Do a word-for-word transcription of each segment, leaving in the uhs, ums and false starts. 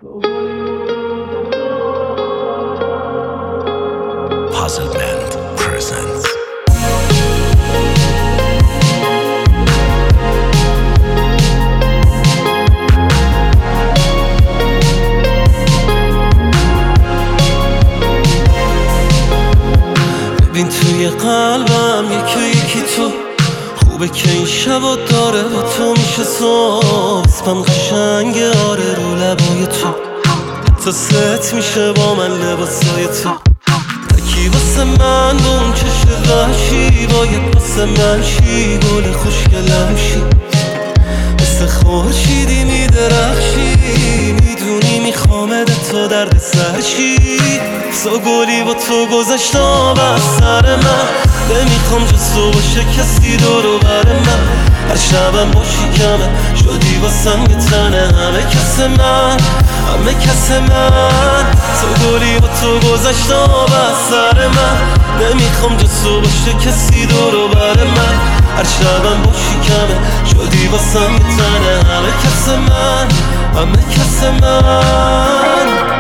Puzzle Band presents. ببین توی قلبم یکی یکی تو خوبه که این شبا داره با تو میشه صبح. اسمم قشنگه آره رو لبای تو تا ست میشه با من لباسای تو. تکی واسه من با اون چشم وحشی باید واسه من شی گل خوشگلم شی. مثل خورشیدی میدرخشی میدونی میخوامد تو درد سرشی. سو گلی با تو گذشت آب از سر من نمیخوام جز تو باشه کسی دورو بر من. هر شبم باشی کمه شدی واسم یه تنه همه کس من همه کس من. سو گلی با تو گذشت آب از سر من نمیخوام جز تو باشه کسی دورو بر من. هر شبم باشی کمه شدی واسم یه تنه همه کس من همه کس من.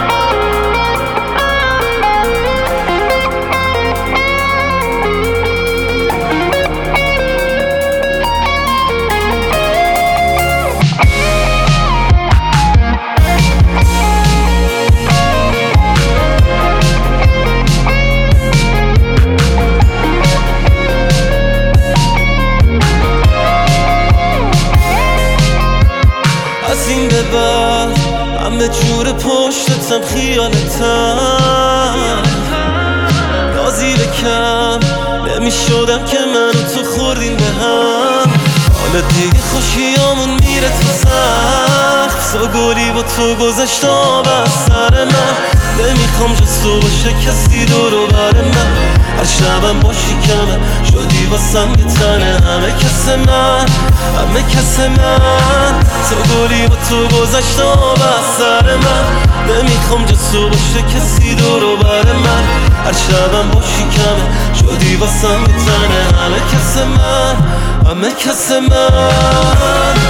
از این به بعد همه جور پشتتم خیالتم نازی بکم نمیشدم که من و تو خوردیم به هم. حالا دیگه خوشیامون میره تو سخت. سو گلی با تو گذشت آب از سر من نمیخوام جز تو باشه کسی دورو بر من. هر شبم باشی کمه شدی واسم یه تنه همه کس من همه کس من. سو گلی با تو گذشت آب از سر من نمیخوام جز تو باشه کسی دورو بر من. هر شبم باشی کمه شدی واسم یه تنه همه کس من همه کس من.